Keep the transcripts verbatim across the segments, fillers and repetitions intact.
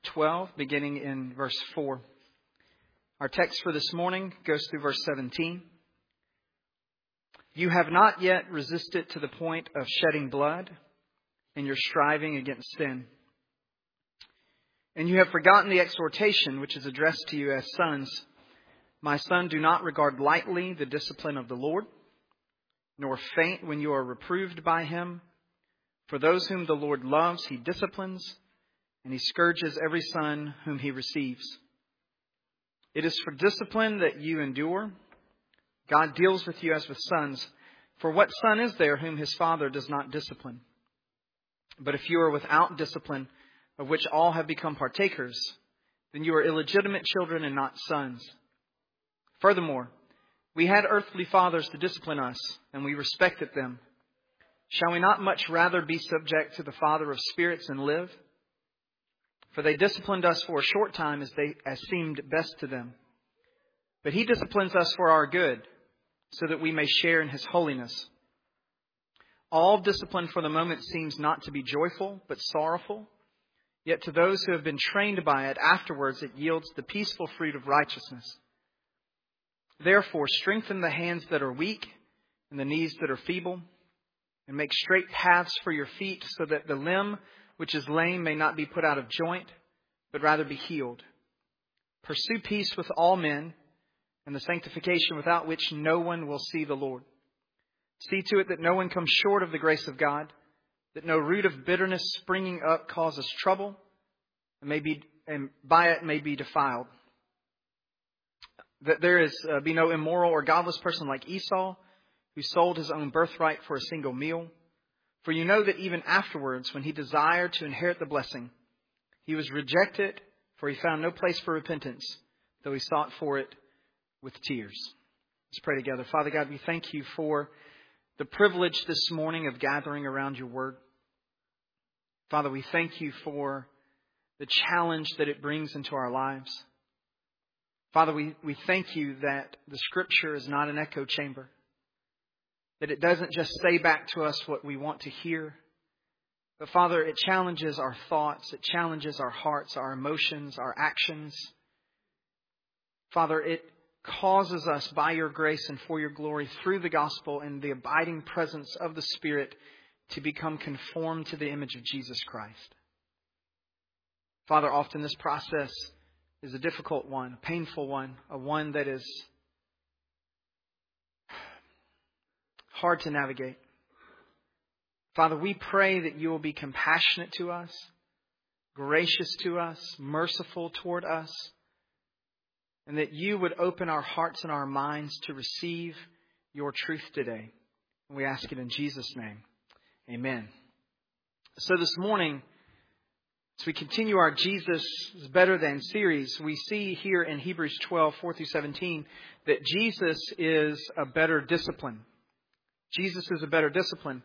twelve, beginning in verse four. Our text for this morning goes through verse seventeen. You have not yet resisted to the point of shedding blood in your striving against sin. And you have forgotten the exhortation which is addressed to you as sons. My son, do not regard lightly the discipline of the Lord, nor faint when you are reproved by him. For those whom the Lord loves, he disciplines, and he scourges every son whom he receives. It is for discipline that you endure. God deals with you as with sons. For what son is there whom his father does not discipline? But if you are without discipline, of which all have become partakers, then you are illegitimate children and not sons. Furthermore, we had earthly fathers to discipline us, and we respected them. Shall we not much rather be subject to the Father of spirits and live? For they disciplined us for a short time as they as seemed best to them. But he disciplines us for our good, so that we may share in his holiness. All discipline for the moment seems not to be joyful, but sorrowful. Yet to those who have been trained by it, afterwards it yields the peaceful fruit of righteousness. Therefore, strengthen the hands that are weak and the knees that are feeble, and make straight paths for your feet, so that the limb which is lame may not be put out of joint, but rather be healed. Pursue peace with all men, and the sanctification without which no one will see the Lord. See to it that no one comes short of the grace of God, that no root of bitterness springing up causes trouble, and may be, and by it may be defiled. That there is uh, be no immoral or godless person like Esau, who sold his own birthright for a single meal. For you know that even afterwards, when he desired to inherit the blessing, he was rejected, for he found no place for repentance, though he sought for it with tears. Let's pray together. Father God, we thank you for the privilege this morning of gathering around your word. Father, we thank you for the challenge that it brings into our lives. Father, we, we thank you that the Scripture is not an echo chamber, that it doesn't just say back to us what we want to hear, but Father, it challenges our thoughts, it challenges our hearts, our emotions, our actions. Father, it causes us by your grace and for your glory through the gospel and the abiding presence of the Spirit to become conformed to the image of Jesus Christ. Father, often this process is a difficult one, a painful one, a one that is hard to navigate. Father, we pray that you will be compassionate to us, gracious to us, merciful toward us, and that you would open our hearts and our minds to receive your truth today. And we ask it in Jesus' name. Amen. So this morning, as we continue our Jesus is Better Than series, we see here in Hebrews twelve, four through seventeen, that Jesus is a better discipline. Jesus is a better discipline.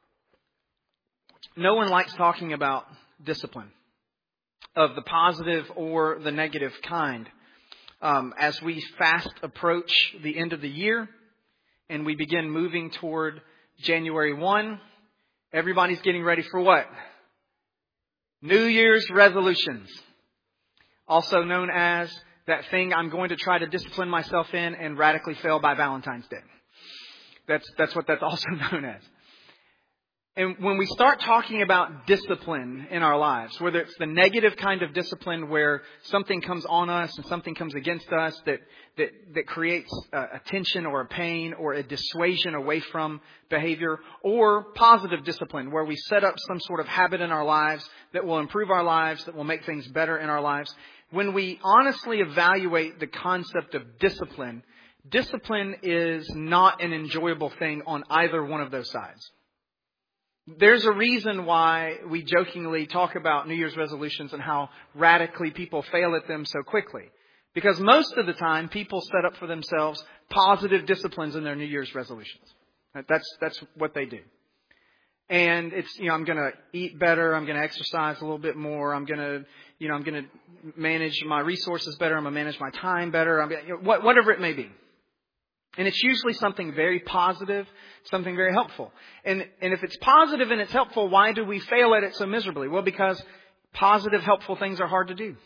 No one likes talking about discipline, of the positive or the negative kind. Um, as we fast approach the end of the year and we begin moving toward January first, everybody's getting ready for what? New Year's resolutions. Also known as that thing I'm going to try to discipline myself in and radically fail by Valentine's Day. That's, that's what that's also known as. And when we start talking about discipline in our lives, whether it's the negative kind of discipline where something comes on us and something comes against us that that, that creates a, a tension or a pain or a dissuasion away from behavior, or positive discipline where we set up some sort of habit in our lives that will improve our lives, that will make things better in our lives. When we honestly evaluate the concept of discipline, discipline is not an enjoyable thing on either one of those sides. There's a reason why we jokingly talk about New Year's resolutions and how radically people fail at them so quickly. Because most of the time, people set up for themselves positive disciplines in their New Year's resolutions. That's that's what they do. And it's, you know, I'm going to eat better. I'm going to exercise a little bit more. I'm going to, you know, I'm going to manage my resources better. I'm going to manage my time better. I'm going to, you know, whatever it may be. And it's usually something very positive, something very helpful. And and if it's positive and it's helpful, why do we fail at it so miserably? Well, because positive, helpful things are hard to do.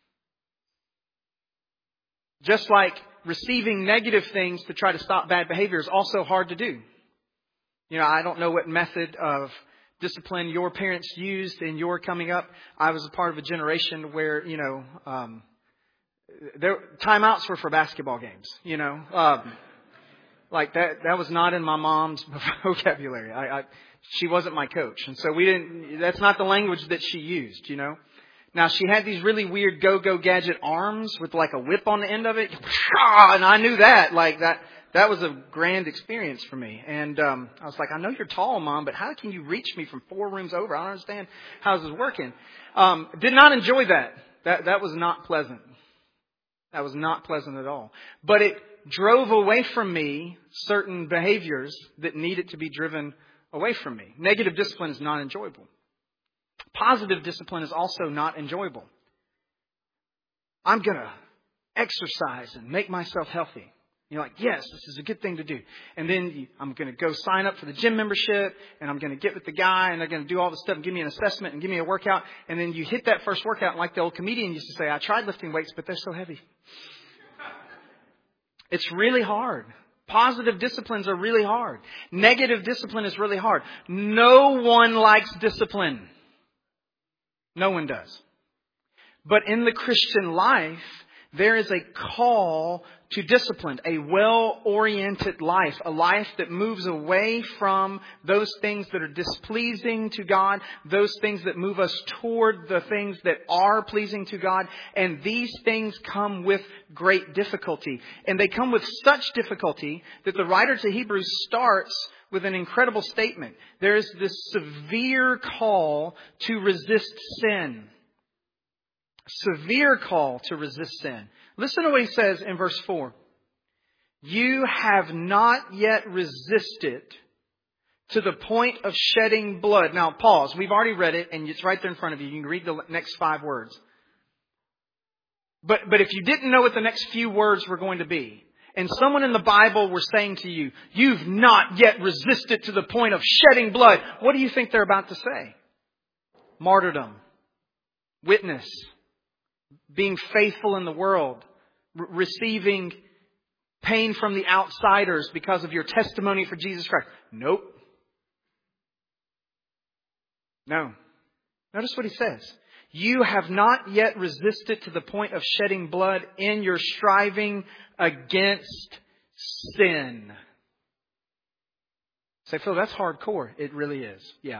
Just like receiving negative things to try to stop bad behavior is also hard to do. You know, I don't know what method of discipline your parents used in your coming up. I was a part of a generation where, you know, um, there timeouts were for basketball games, you know. Um, like that, that was not in my mom's vocabulary. I, I, she wasn't my coach. And so we didn't, that's not the language that she used, you know. Now, she had these really weird go-go gadget arms with like a whip on the end of it. And I knew that, like that, that was a grand experience for me. And um, I was like, I know you're tall, Mom, but how can you reach me from four rooms over? I don't understand how this is working. Um, did not enjoy that. That, that was not pleasant. That was not pleasant at all. But it drove away from me certain behaviors that needed to be driven away from me. Negative discipline is not enjoyable. Positive discipline is also not enjoyable. I'm going to exercise and make myself healthy. You're like, yes, this is a good thing to do. And then you, I'm going to go sign up for the gym membership, and I'm going to get with the guy, and they're going to do all this stuff and give me an assessment and give me a workout. And then you hit that first workout, and like the old comedian used to say, I tried lifting weights, but they're so heavy. It's really hard. Positive disciplines are really hard. Negative discipline is really hard. No one likes discipline. No one does. But in the Christian life, there is a call to discipline, a well-oriented life, a life that moves away from those things that are displeasing to God, those things that move us toward the things that are pleasing to God. And these things come with great difficulty. And they come with such difficulty that the writer to Hebrews starts with an incredible statement. There is this severe call to resist sin. Severe call to resist sin. Listen to what he says in verse four. You have not yet resisted to the point of shedding blood. Now pause. We've already read it and it's right there in front of you. You can read the next five words. But, but if you didn't know what the next few words were going to be, and someone in the Bible were saying to you, you've not yet resisted to the point of shedding blood, what do you think they're about to say? Martyrdom. Witness. Being faithful in the world. R- receiving pain from the outsiders because of your testimony for Jesus Christ. Nope. No. Notice what he says. You have not yet resisted to the point of shedding blood in your striving against sin. Say, Phil, that's hardcore. It really is. Yeah.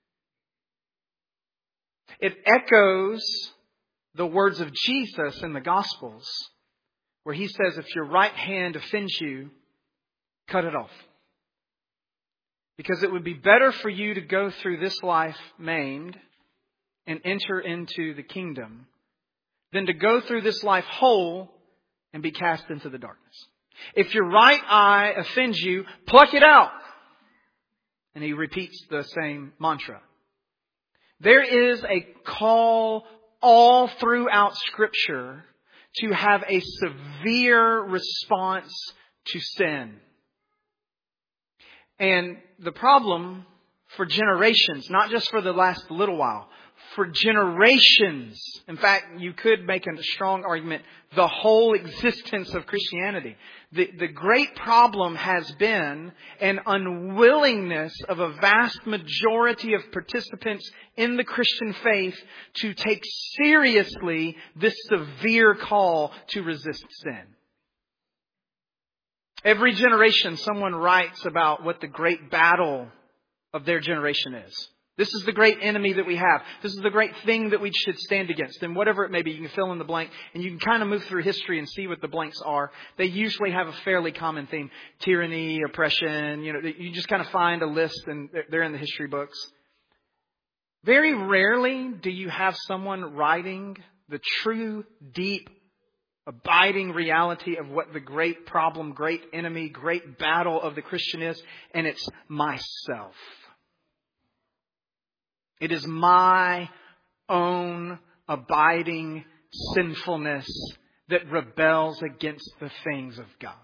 It echoes the words of Jesus in the Gospels, where he says, if your right hand offends you, cut it off. Because it would be better for you to go through this life maimed and enter into the kingdom than to go through this life whole and be cast into the darkness. If your right eye offends you, pluck it out. And he repeats the same mantra. There is a call all throughout Scripture to have a severe response to sin. And the problem for generations, not just for the last little while, for generations, in fact, you could make a strong argument, the whole existence of Christianity. The, the great problem has been an unwillingness of a vast majority of participants in the Christian faith to take seriously this severe call to resist sin. Every generation, someone writes about what the great battle of their generation is. This is the great enemy that we have. This is the great thing that we should stand against. And whatever it may be, you can fill in the blank. And you can kind of move through history and see what the blanks are. They usually have a fairly common theme. Tyranny, oppression. You know, you just kind of find a list and they're in the history books. Very rarely do you have someone writing the true, deep, abiding reality of what the great problem, great enemy, great battle of the Christian is. And it's myself. It is my own abiding sinfulness that rebels against the things of God.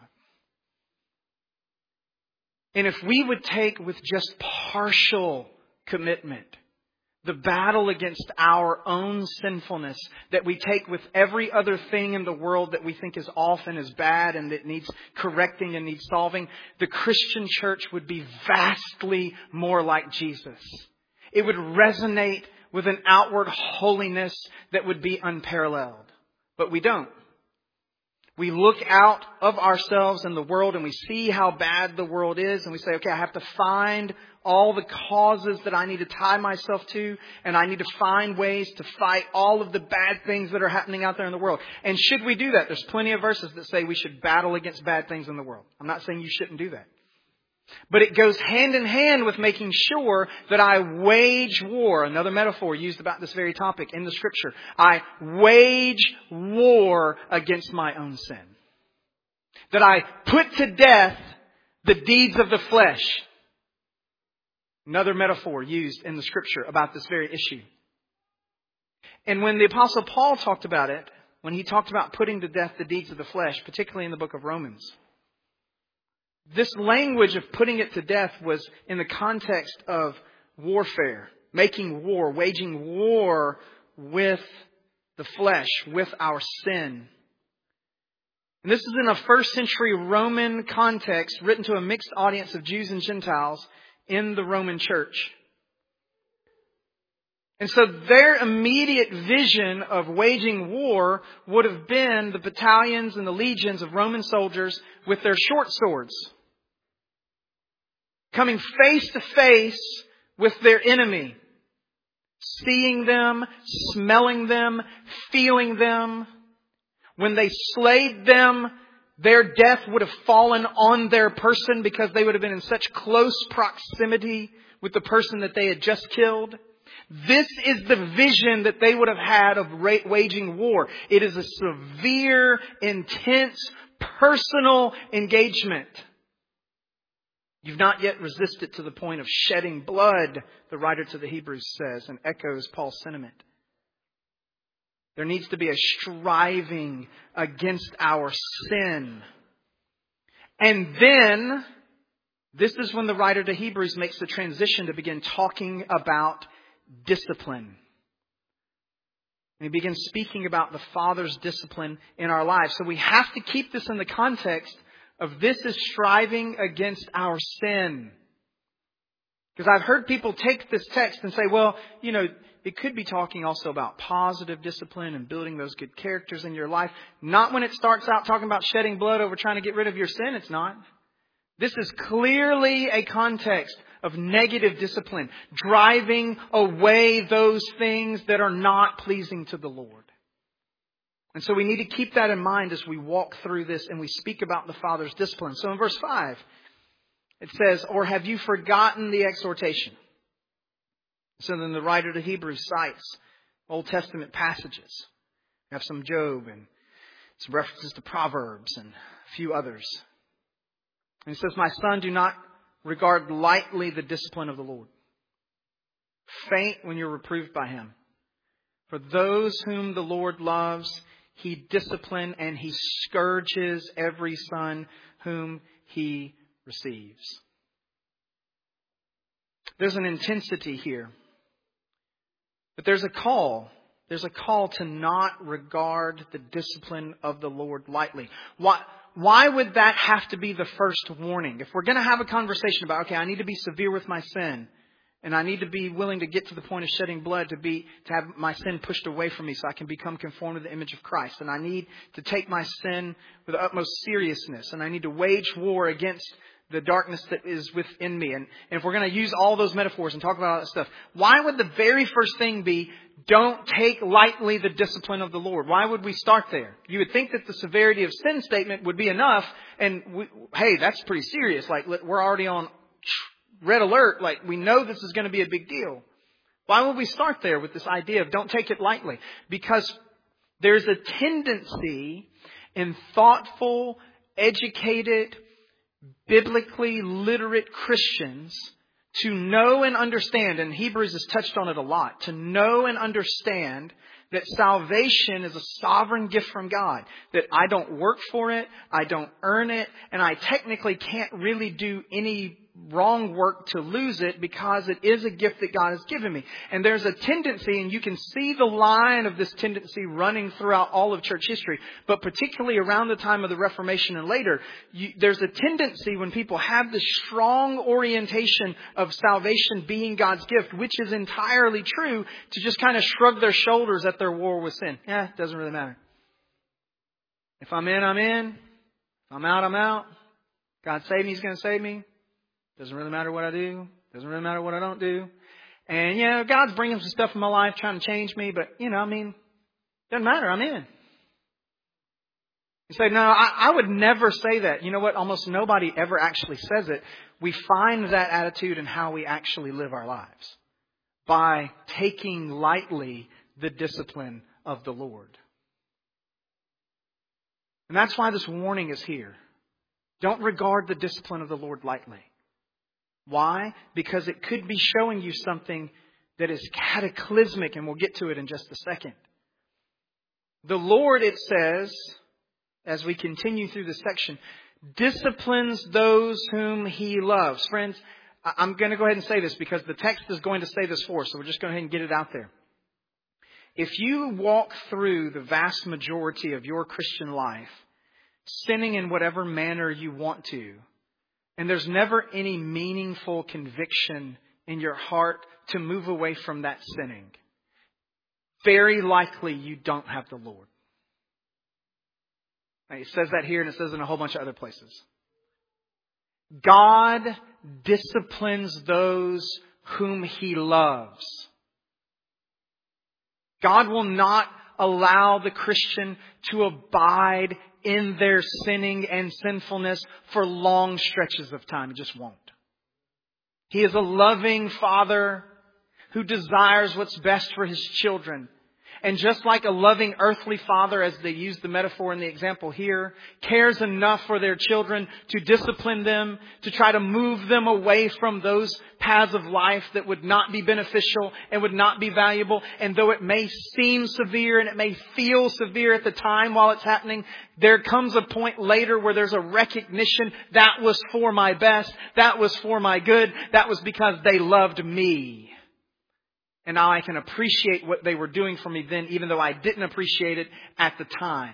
And if we would take with just partial commitment The battle against our own sinfulness that we take with every other thing in the world that we think is off and is bad and that needs correcting and needs solving. The Christian church would be vastly more like Jesus. It would resonate with an outward holiness that would be unparalleled. But we don't. We look out of ourselves in the world and we see how bad the world is and we say, okay, I have to find all the causes that I need to tie myself to, and I need to find ways to fight all of the bad things that are happening out there in the world. And should we do that? There's plenty of verses that say we should battle against bad things in the world. I'm not saying you shouldn't do that. But it goes hand in hand with making sure that I wage war. Another metaphor used about this very topic in the Scripture. I wage war against my own sin. That I put to death the deeds of the flesh. Another metaphor used in the Scripture about this very issue. And when the Apostle Paul talked about it, when he talked about putting to death the deeds of the flesh, particularly in the book of Romans, this language of putting it to death was in the context of warfare, making war, waging war with the flesh, with our sin. And this is in a first century Roman context written to a mixed audience of Jews and Gentiles in the Roman church. And so their immediate vision of waging war would have been the battalions and the legions of Roman soldiers with their short swords, coming face to face with their enemy, seeing them, smelling them, feeling them. When they slayed them, their death would have fallen on their person because they would have been in such close proximity with the person that they had just killed. This is the vision that they would have had of waging war. It is a severe, intense, personal engagement. You've not yet resisted to the point of shedding blood, the writer to the Hebrews says, and echoes Paul's sentiment. There needs to be a striving against our sin. And then, this is when the writer to Hebrews makes the transition to begin talking about discipline. And he begins speaking about the Father's discipline in our lives. So we have to keep this in the context of this is striving against our sin. Because I've heard people take this text and say, well, you know, it could be talking also about positive discipline and building those good characters in your life. Not when it starts out talking about shedding blood over trying to get rid of your sin. It's not. This is clearly a context of negative discipline, driving away those things that are not pleasing to the Lord. And so we need to keep that in mind as we walk through this and we speak about the Father's discipline. So in verse five, it says, or have you forgotten the exhortation? So then the writer to Hebrews cites Old Testament passages. We have some Job and some references to Proverbs and a few others. And he says, my son, do not regard lightly the discipline of the Lord. Faint when you're reproved by him. For those whom the Lord loves, he disciplines and he scourges every son whom he receives. There's an intensity here. But there's a call. There's a call to not regard the discipline of the Lord lightly. Why, why would that have to be the first warning? If we're going to have a conversation about, okay, I need to be severe with my sin, and I need to be willing to get to the point of shedding blood to be to have my sin pushed away from me so I can become conformed to the image of Christ. And I need to take my sin with the utmost seriousness. And I need to wage war against the darkness that is within me. And, and if we're going to use all those metaphors and talk about all that stuff, why would the very first thing be, don't take lightly the discipline of the Lord? Why would we start there? You would think that the severity of sin statement would be enough. And we, hey, that's pretty serious. Like, we're already on red alert. Like, we know this is going to be a big deal. Why would we start there with this idea of don't take it lightly? Because there's a tendency in thoughtful, educated, biblically literate Christians to know and understand, and Hebrews has touched on it a lot, to know and understand that salvation is a sovereign gift from God, that I don't work for it, I don't earn it, and I technically can't really do any wrong work to lose it because it is a gift that God has given me. And there's a tendency, and you can see the line of this tendency running throughout all of church history, but particularly around the time of the Reformation and later, you, there's a tendency when people have this strong orientation of salvation being God's gift, which is entirely true, to just kind of shrug their shoulders at their war with sin. Yeah, it doesn't really matter. If I'm in, I'm in. If I'm out, I'm out. God saved me, He's going to save me. Doesn't really matter what I do. Doesn't really matter what I don't do. And, you know, God's bringing some stuff in my life trying to change me. But, you know, I mean, doesn't matter. I'm in. You say, no, I, I would never say that. You know what? Almost nobody ever actually says it. We find that attitude in how we actually live our lives. By taking lightly the discipline of the Lord. And that's why this warning is here. Don't regard the discipline of the Lord lightly. Why? Because it could be showing you something that is cataclysmic, and we'll get to it in just a second. The Lord, it says, as we continue through this section, disciplines those whom He loves. Friends, I'm going to go ahead and say this because the text is going to say this for us, so we're just going to go ahead and get it out there. If you walk through the vast majority of your Christian life, sinning in whatever manner you want to, and there's never any meaningful conviction in your heart to move away from that sinning, very likely you don't have the Lord. Now, it says that here, and it says in a whole bunch of other places. God disciplines those whom He loves. God will not allow the Christian to abide in their sinning and sinfulness for long stretches of time. It just won't. He is a loving Father who desires what's best for His children. And just like a loving earthly father, as they use the metaphor in the example here, cares enough for their children to discipline them, to try to move them away from those paths of life that would not be beneficial and would not be valuable. And though it may seem severe and it may feel severe at the time while it's happening, there comes a point later where there's a recognition that was for my best, that was for my good, that was because they loved me. And now I can appreciate what they were doing for me then, even though I didn't appreciate it at the time.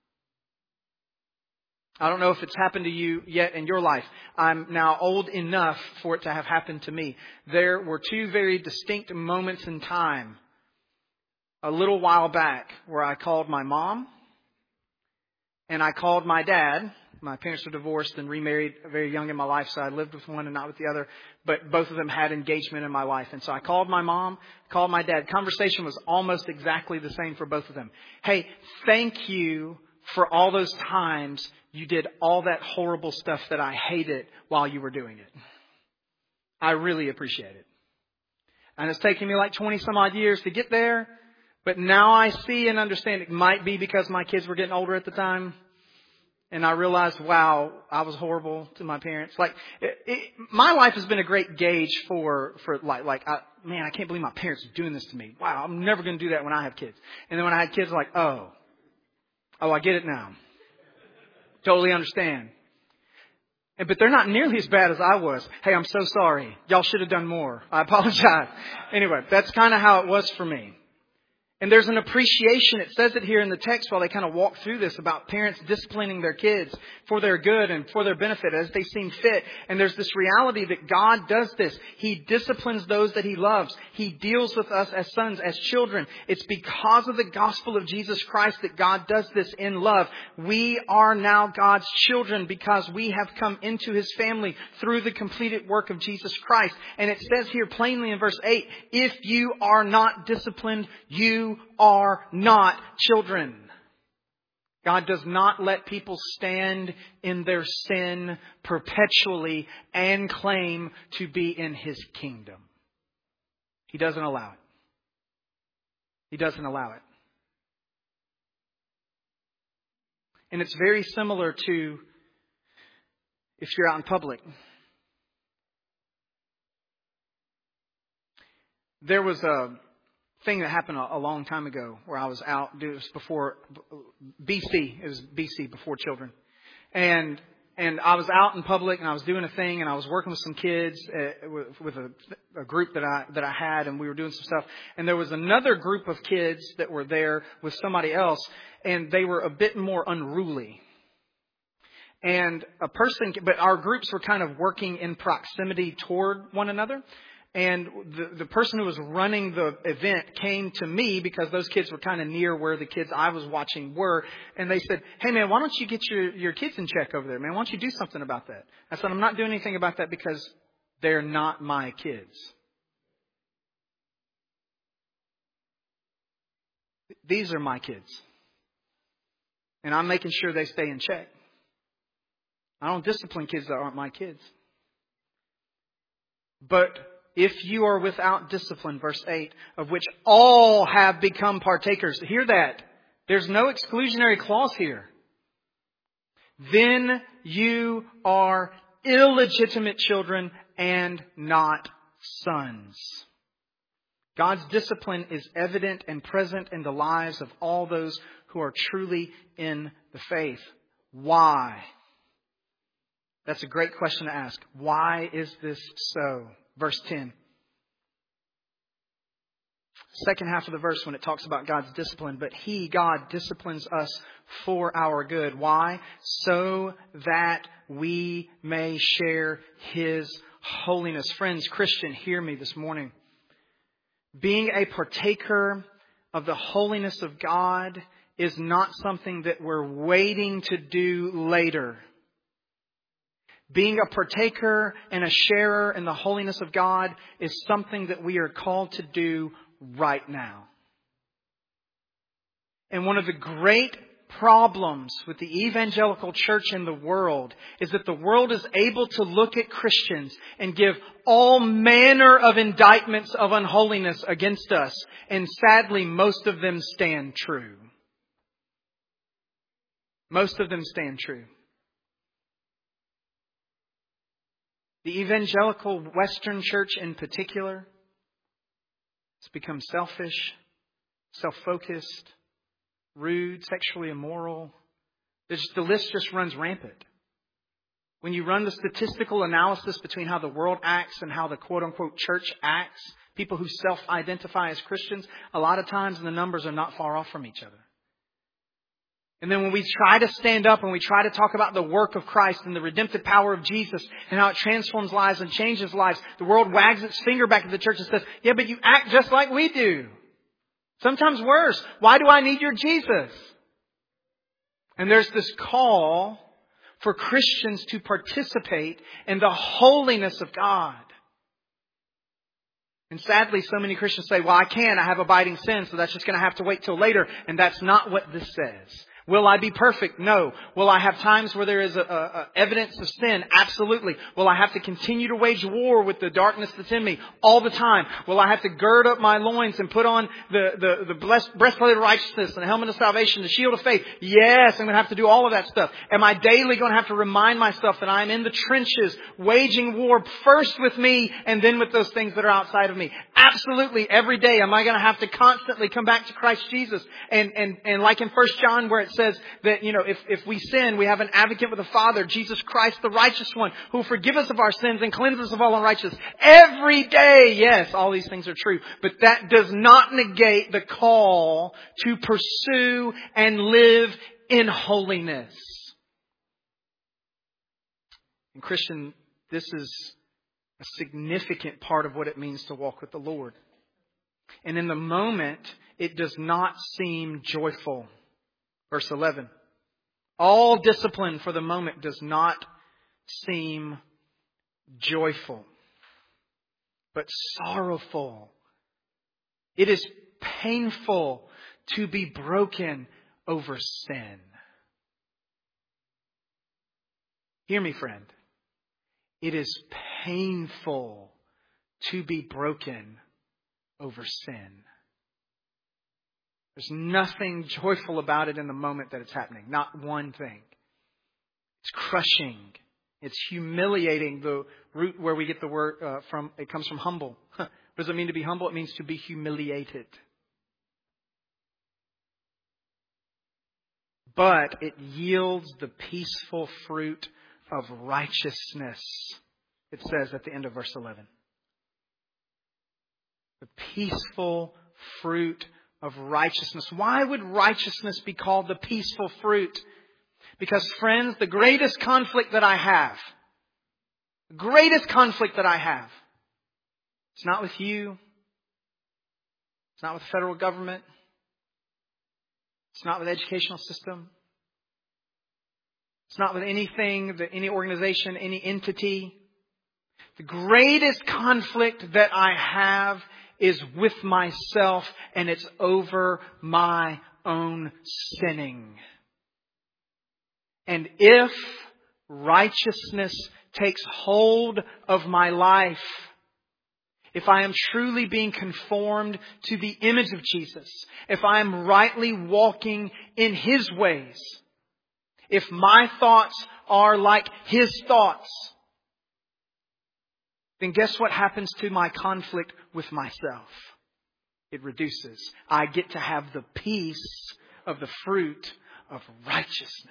I don't know if it's happened to you yet in your life. I'm now old enough for it to have happened to me. There were two very distinct moments in time a little while back where I called my mom and I called my dad. My parents were divorced and remarried very young in my life, so I lived with one and not with the other. But both of them had engagement in my life. And so I called my mom, called my dad. Conversation was almost exactly the same for both of them. Hey, thank you for all those times you did all that horrible stuff that I hated while you were doing it. I really appreciate it. And it's taken me like twenty some odd years to get there. But now I see and understand it might be because my kids were getting older at the time. And I realized, wow, I was horrible to my parents. Like, it, it, my life has been a great gauge for, for like, like, I, man, I can't believe my parents are doing this to me. Wow, I'm never going to do that when I have kids. And then when I had kids, like, oh, oh, I get it now. Totally understand. And, but they're not nearly as bad as I was. Hey, I'm so sorry. Y'all should have done more. I apologize. Anyway, that's kind of how it was for me. And there's an appreciation, it says it here in the text while they kind of walk through this, about parents disciplining their kids for their good and for their benefit as they seem fit. And there's this reality that God does this. He disciplines those that He loves. He deals with us as sons, as children. It's because of the gospel of Jesus Christ that God does this in love. We are now God's children because we have come into His family through the completed work of Jesus Christ. And it says here plainly in verse eight, if you are not disciplined, you are not children. God does not let people stand in their sin perpetually and claim to be in His kingdom. He doesn't allow it. He doesn't allow it. And it's very similar to if you're out in public. There was a thing that happened a, a long time ago where I was out. It was before B C. It was B C, before children. And and I was out in public and I was doing a thing and I was working with some kids uh, with, with a, a group that I that I had, and we were doing some stuff. And there was another group of kids that were there with somebody else, and they were a bit more unruly. And a person, but our groups were kind of working in proximity toward one another. And the, the person who was running the event came to me because those kids were kind of near where the kids I was watching were. And they said, hey, man, why don't you get your, your kids in check over there, man? Why don't you do something about that? I said, I'm not doing anything about that because they're not my kids. These are my kids. And I'm making sure they stay in check. I don't discipline kids that aren't my kids. But if you are without discipline, verse eight, of which all have become partakers. Hear that. There's no exclusionary clause here. Then you are illegitimate children and not sons. God's discipline is evident and present in the lives of all those who are truly in the faith. Why? That's a great question to ask. Why is this so? Verse ten. Second half of the verse when it talks about God's discipline. But He, God, disciplines us for our good. Why? So that we may share His holiness. Friends, Christian, hear me this morning. Being a partaker of the holiness of God is not something that we're waiting to do later. Being a partaker and a sharer in the holiness of God is something that we are called to do right now. And one of the great problems with the evangelical church in the world is that the world is able to look at Christians and give all manner of indictments of unholiness against us. And sadly, most of them stand true. Most of them stand true. The evangelical Western church in particular has become selfish, self-focused, rude, sexually immoral. There's, the list just runs rampant. When you run the statistical analysis between how the world acts and how the quote-unquote church acts, people who self-identify as Christians, a lot of times the numbers are not far off from each other. And then when we try to stand up and we try to talk about the work of Christ and the redemptive power of Jesus and how it transforms lives and changes lives, the world wags its finger back at the church and says, yeah, but you act just like we do. Sometimes worse. Why do I need your Jesus? And there's this call for Christians to participate in the holiness of God. And sadly, so many Christians say, well, I can. I have abiding sin, so that's just going to have to wait till later. And that's not what this says. Will I be perfect? No. Will I have times where there is a, a, a evidence of sin? Absolutely. Will I have to continue to wage war with the darkness that's in me all the time? Will I have to gird up my loins and put on the, the, the blessed, breastplate of righteousness and the helmet of salvation, the shield of faith? Yes, I'm going to have to do all of that stuff. Am I daily going to have to remind myself that I'm in the trenches, waging war first with me and then with those things that are outside of me? Absolutely. Every day am I going to have to constantly come back to Christ Jesus. And, and, and like in First John where it says that, you know, if, if we sin, we have an advocate with the Father, Jesus Christ, the righteous one, who will forgive us of our sins and cleanse us of all unrighteousness. Every day, yes, all these things are true. But that does not negate the call to pursue and live in holiness. And Christian, this is a significant part of what it means to walk with the Lord. And in the moment, it does not seem joyful. Verse eleven. All discipline for the moment does not seem joyful, but sorrowful. It is painful to be broken over sin. Hear me, friend. It is painful to be broken over sin. There's nothing joyful about it in the moment that it's happening. Not one thing. It's crushing. It's humiliating. The root where we get the word uh, from, it comes from humble. What does it mean to be humble? It means to be humiliated. But it yields the peaceful fruit of righteousness, it says at the end of verse eleven. The peaceful fruit of righteousness. Why would righteousness be called the peaceful fruit? Because, friends, the greatest conflict that I have, the greatest conflict that I have, it's not with you. It's not with the federal government. It's not with the educational system. It's not with anything, any organization, any entity. The greatest conflict that I have is with myself, and it's over my own sinning. And if righteousness takes hold of my life, if I am truly being conformed to the image of Jesus, if I am rightly walking in His ways, if my thoughts are like His thoughts, then guess what happens to my conflict with myself? It reduces. I get to have the peace of the fruit of righteousness.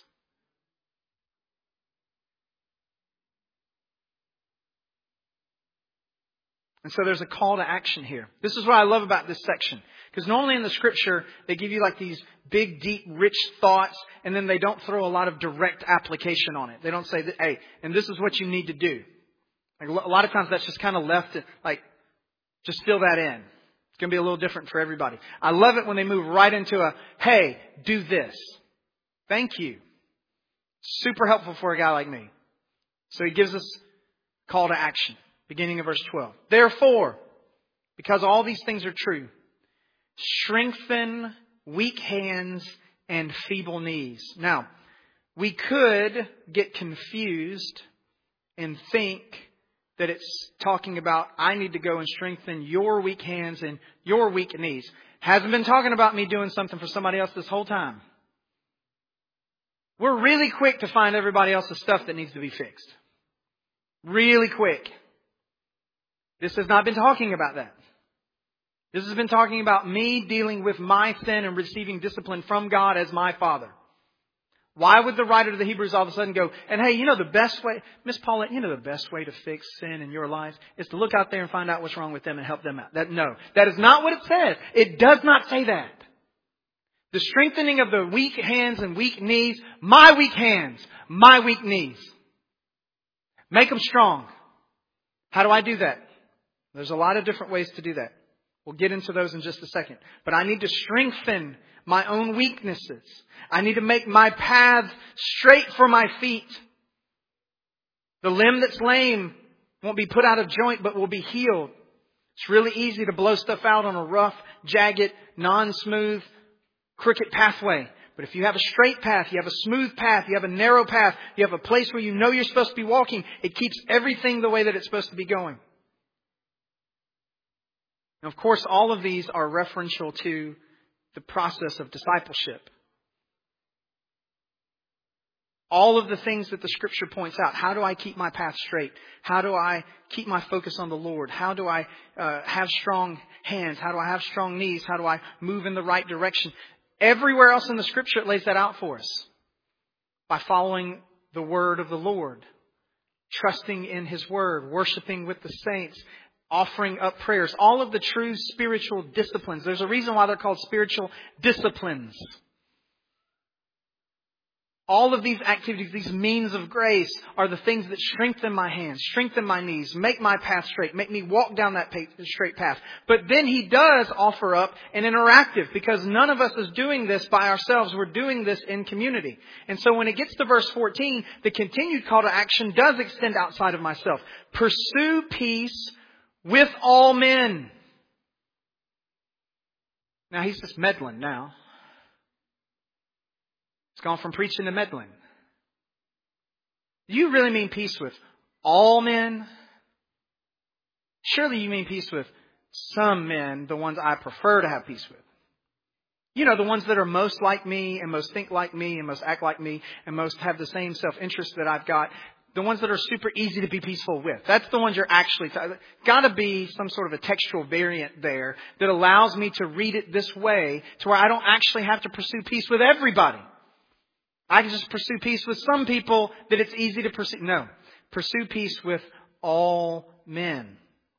And so there's a call to action here. This is what I love about this section. Because normally in the Scripture, they give you like these big, deep, rich thoughts, and then they don't throw a lot of direct application on it. They don't say, that, hey, and this is what you need to do. Like a lot of times that's just kind of left, like, just fill that in. It's going to be a little different for everybody. I love it when they move right into a, hey, do this. Thank you. Super helpful for a guy like me. So he gives us a call to action. Beginning of verse twelve. Therefore, because all these things are true, strengthen weak hands and feeble knees. Now, we could get confused and think that it's talking about I need to go and strengthen your weak hands and your weak knees. Hasn't been talking about me doing something for somebody else this whole time. We're really quick to find everybody else's stuff that needs to be fixed. Really quick. This has not been talking about that. This has been talking about me dealing with my sin and receiving discipline from God as my Father. Why would the writer of the Hebrews all of a sudden go, and hey, you know the best way, Miss Paulette, you know the best way to fix sin in your life is to look out there and find out what's wrong with them and help them out. That, no, that is not what it says. It does not say that. The strengthening of the weak hands and weak knees, my weak hands, my weak knees. Make them strong. How do I do that? There's a lot of different ways to do that. We'll get into those in just a second. But I need to strengthen my own weaknesses. I need to make my path straight for my feet. The limb that's lame won't be put out of joint, but will be healed. It's really easy to blow stuff out on a rough, jagged, non-smooth, crooked pathway. But if you have a straight path, you have a smooth path, you have a narrow path, you have a place where you know you're supposed to be walking, it keeps everything the way that it's supposed to be going. And of course, all of these are referential to the process of discipleship. All of the things that the Scripture points out. How do I keep my path straight? How do I keep my focus on the Lord? How do I uh, have strong hands? How do I have strong knees? How do I move in the right direction? Everywhere else in the Scripture, it lays that out for us. By following the word of the Lord. Trusting in His word. Worshiping with the saints. Offering up prayers. All of the true spiritual disciplines. There's a reason why they're called spiritual disciplines. All of these activities, these means of grace, are the things that strengthen my hands, strengthen my knees, make my path straight, make me walk down that straight path. But then He does offer up an interactive, because none of us is doing this by ourselves. We're doing this in community. And so when it gets to verse fourteen, the continued call to action does extend outside of myself. Pursue peace with all men. Now he's just meddling now. It's gone from preaching to meddling. Do you really mean peace with all men? Surely you mean peace with some men, the ones I prefer to have peace with. You know, the ones that are most like me and most think like me and most act like me and most have the same self-interest that I've got. The ones that are super easy to be peaceful with. That's the ones you're actually... T- got to be some sort of a textual variant there that allows me to read it this way to where I don't actually have to pursue peace with everybody. I can just pursue peace with some people that it's easy to pursue. No. Pursue peace with all men.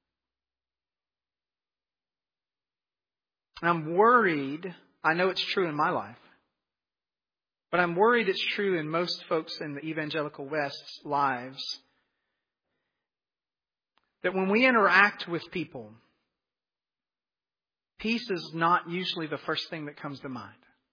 I'm worried. I know it's true in my life. But I'm worried it's true in most folks in the evangelical West's lives. That when we interact with people, peace is not usually the first thing that comes to mind.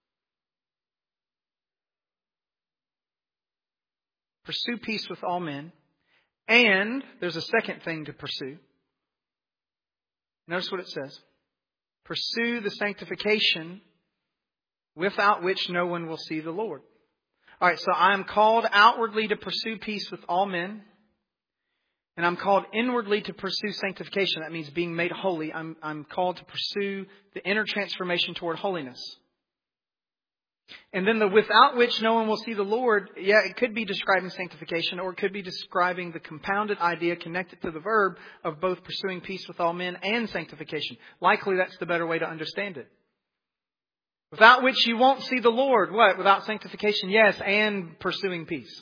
Pursue peace with all men. And there's a second thing to pursue. Notice what it says. Pursue the sanctification without which no one will see the Lord. All right, so I am called outwardly to pursue peace with all men. And I'm called inwardly to pursue sanctification. That means being made holy. I'm, I'm called to pursue the inner transformation toward holiness. And then the without which no one will see the Lord, yeah, it could be describing sanctification, or it could be describing the compounded idea connected to the verb of both pursuing peace with all men and sanctification. Likely that's the better way to understand it. Without which you won't see the Lord. What? Without sanctification, yes, and pursuing peace.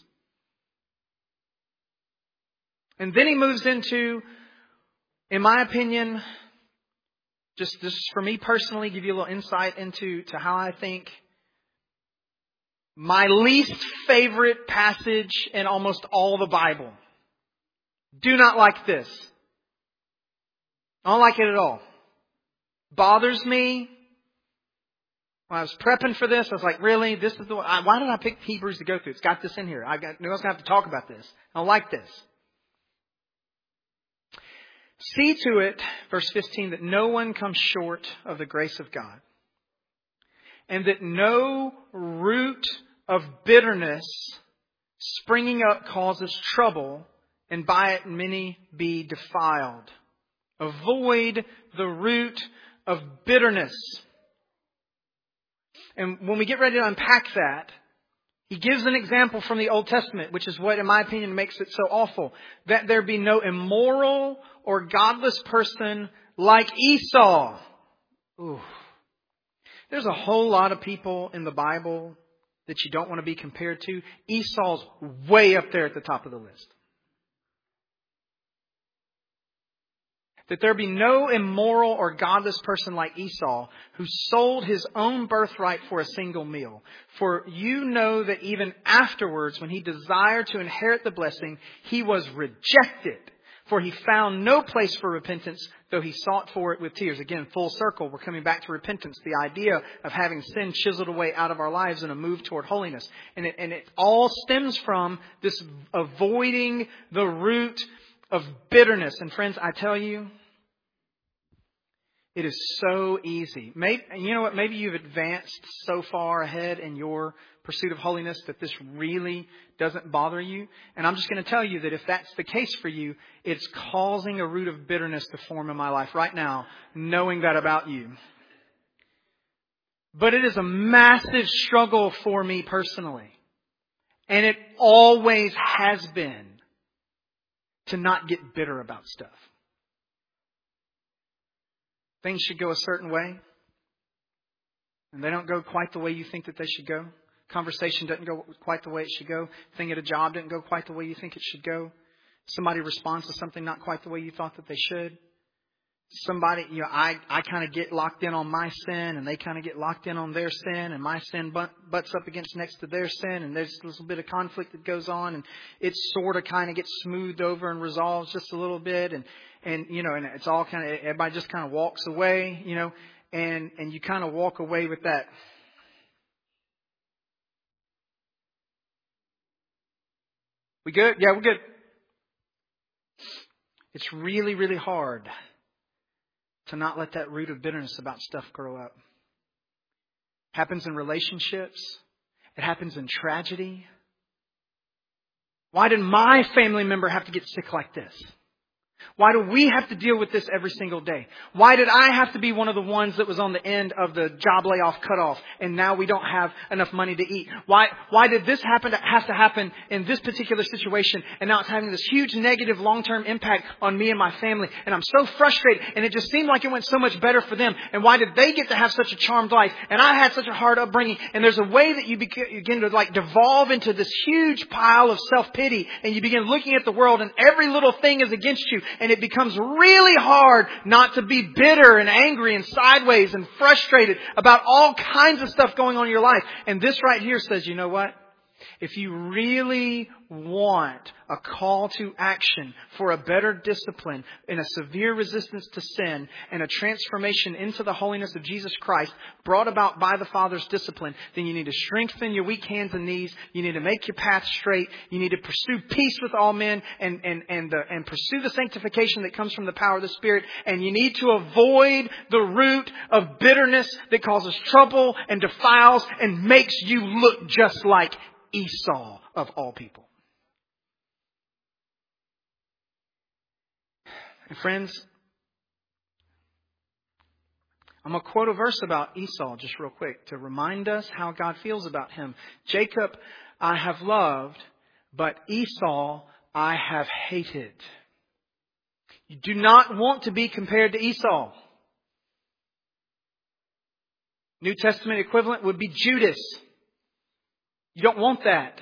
And then he moves into, in my opinion, just, just for me personally, give you a little insight into to how I think, my least favorite passage in almost all the Bible. Do not like this. I don't like it at all. Bothers me. When I was prepping for this, I was like, really? This is the one? Why did I pick Hebrews to go through? It's got this in here. I got, I was going to have to talk about this. I don't like this. See to it, verse fifteen, that no one comes short of the grace of God. And that no root of bitterness springing up causes trouble, and by it many be defiled. Avoid the root of bitterness. And when we get ready to unpack that, he gives an example from the Old Testament, which is what, in my opinion, makes it so awful. That there be no immoral or godless person like Esau. Ooh. There's a whole lot of people in the Bible that you don't want to be compared to. Esau's way up there at the top of the list. That there be no immoral or godless person like Esau, who sold his own birthright for a single meal. For you know that even afterwards, when he desired to inherit the blessing, he was rejected. For he found no place for repentance, though he sought for it with tears. Again, full circle, we're coming back to repentance. The idea of having sin chiseled away out of our lives and a move toward holiness. And it, and it all stems from this avoiding the root of bitterness. And friends, I tell you, it is so easy. Maybe, you know what? Maybe you've advanced so far ahead in your pursuit of holiness that this really doesn't bother you. And I'm just going to tell you that if that's the case for you, it's causing a root of bitterness to form in my life right now, knowing that about you. But it is a massive struggle for me personally. And it always has been to not get bitter about stuff. Things should go a certain way, and they don't go quite the way you think that they should go. Conversation doesn't go quite the way it should go. Thing at a job didn't go quite the way you think it should go. Somebody responds to something not quite the way you thought that they should. Somebody, you know, I, I kind of get locked in on my sin, and they kind of get locked in on their sin, and my sin butt, butts up against next to their sin, and there's a little bit of conflict that goes on, and it sort of kind of gets smoothed over and resolves just a little bit, and and you know, and it's all kind of, everybody just kind of walks away, you know, and and you kind of walk away with that. We good? Yeah, we're good. It's really, really hard to not let that root of bitterness about stuff grow up. It happens in relationships. It happens in tragedy. Why did my family member have to get sick like this? Why do we have to deal with this every single day? Why did I have to be one of the ones that was on the end of the job layoff cutoff and now we don't have enough money to eat? Why, why did this happen, has to happen in this particular situation and now it's having this huge negative long-term impact on me and my family and I'm so frustrated and it just seemed like it went so much better for them and why did they get to have such a charmed life and I had such a hard upbringing? And there's a way that you begin to like devolve into this huge pile of self-pity and you begin looking at the world and every little thing is against you. And it becomes really hard not to be bitter and angry and sideways and frustrated about all kinds of stuff going on in your life. And this right here says, you know what? If you really want a call to action for a better discipline and a severe resistance to sin and a transformation into the holiness of Jesus Christ brought about by the Father's discipline, then you need to strengthen your weak hands and knees. You need to make your path straight. You need to pursue peace with all men and, and, and, the, and pursue the sanctification that comes from the power of the Spirit. And you need to avoid the root of bitterness that causes trouble and defiles and makes you look just like Esau of all people. And friends, I'm going to quote a verse about Esau just real quick to remind us how God feels about him. Jacob I have loved, but Esau I have hated. You do not want to be compared to Esau. New Testament equivalent would be Judas. You don't want that.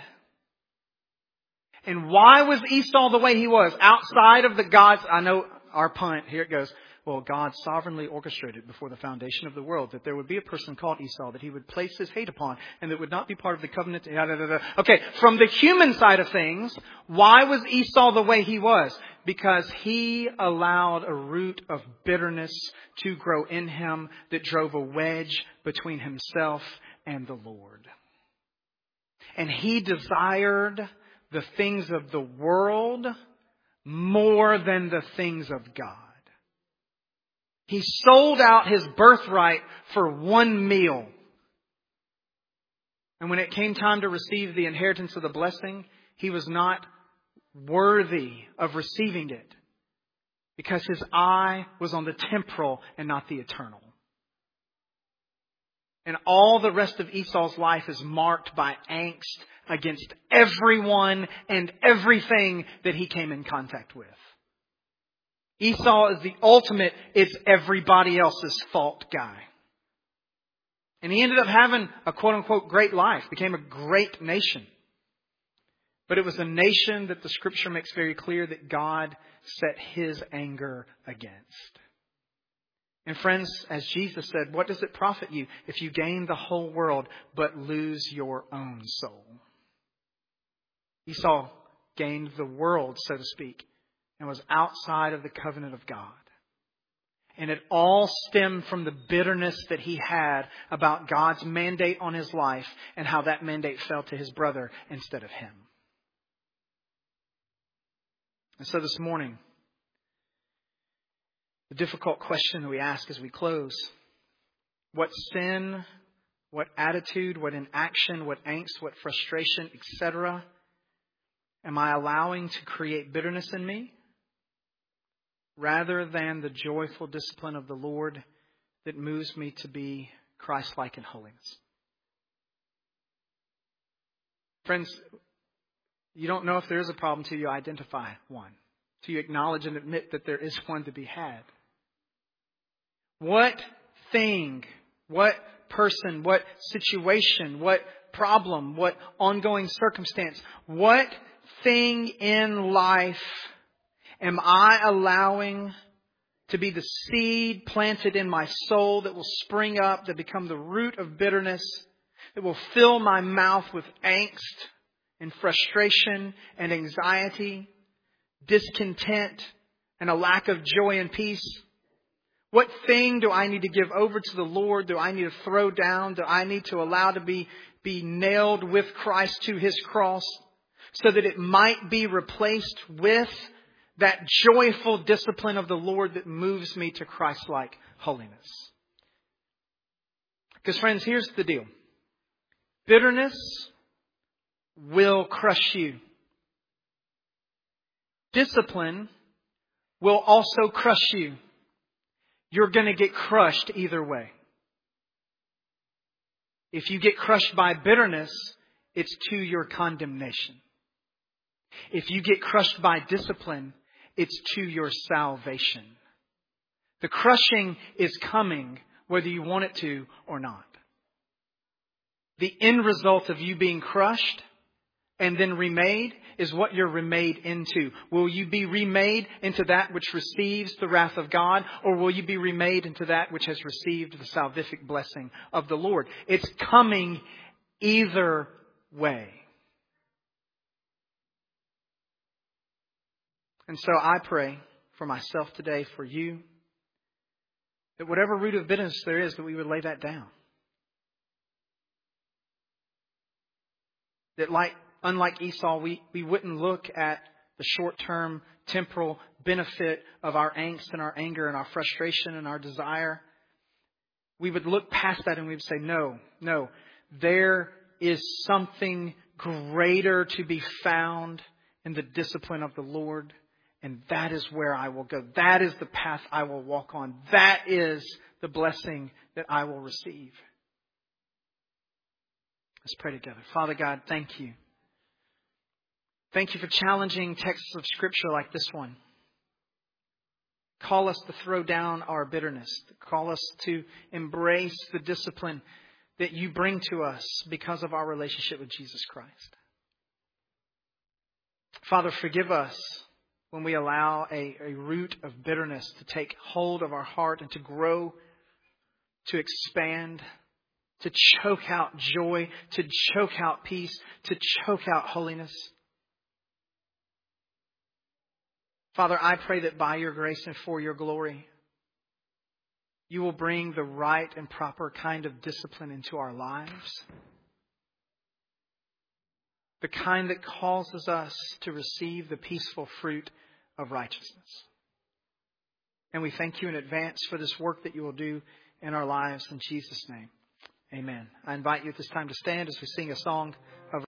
And why was Esau the way he was? Outside of the gods, I know our punt, here it goes. Well, God sovereignly orchestrated before the foundation of the world that there would be a person called Esau that he would place his hate upon and that would not be part of the covenant. Da, da, da, da. Okay, from the human side of things, why was Esau the way he was? Because he allowed a root of bitterness to grow in him that drove a wedge between himself and the Lord. And he desired the things of the world more than the things of God. He sold out his birthright for one meal. And when it came time to receive the inheritance of the blessing, he was not worthy of receiving it because his eye was on the temporal and not the eternal. And all the rest of Esau's life is marked by angst against everyone and everything that he came in contact with. Esau is the ultimate, it's everybody else's fault guy. And he ended up having a quote unquote great life, became a great nation. But it was a nation that the Scripture makes very clear that God set his anger against. And friends, as Jesus said, what does it profit you if you gain the whole world but lose your own soul? Esau gained the world, so to speak, and was outside of the covenant of God. And it all stemmed from the bitterness that he had about God's mandate on his life and how that mandate fell to his brother instead of him. And so this morning, the difficult question that we ask as we close, what sin, what attitude, what inaction, what angst, what frustration, et cetera am I allowing to create bitterness in me rather than the joyful discipline of the Lord that moves me to be Christ-like in holiness? Friends, you don't know if there is a problem till you identify one, till you acknowledge and admit that there is one to be had. What thing, what person, what situation, what problem, what ongoing circumstance, what thing in life am I allowing to be the seed planted in my soul that will spring up, that become the root of bitterness, that will fill my mouth with angst and frustration and anxiety, discontent and a lack of joy and peace? What thing do I need to give over to the Lord? Do I need to throw down? Do I need to allow to be, be nailed with Christ to his cross so that it might be replaced with that joyful discipline of the Lord that moves me to Christ-like holiness? Because friends, here's the deal. Bitterness will crush you. Discipline will also crush you. You're going to get crushed either way. If you get crushed by bitterness, it's to your condemnation. If you get crushed by discipline, it's to your salvation. The crushing is coming whether you want it to or not. The end result of you being crushed and then remade is what you're remade into. Will you be remade into that which receives the wrath of God, or will you be remade into that which has received the salvific blessing of the Lord? It's coming either way. And so I pray for myself today, for you, that whatever root of bitterness there is, that we would lay that down. That like Unlike Esau, we, we wouldn't look at the short-term temporal benefit of our angst and our anger and our frustration and our desire. We would look past that and we would say, no, no, there is something greater to be found in the discipline of the Lord. And that is where I will go. That is the path I will walk on. That is the blessing that I will receive. Let's pray together. Father God, thank you. Thank you for challenging texts of Scripture like this one. Call us to throw down our bitterness. Call us to embrace the discipline that you bring to us because of our relationship with Jesus Christ. Father, forgive us when we allow a, a root of bitterness to take hold of our heart and to grow, to expand, to choke out joy, to choke out peace, to choke out holiness. Father, I pray that by your grace and for your glory, you will bring the right and proper kind of discipline into our lives. The kind that causes us to receive the peaceful fruit of righteousness. And we thank you in advance for this work that you will do in our lives. In Jesus' name, amen. I invite you at this time to stand as we sing a song of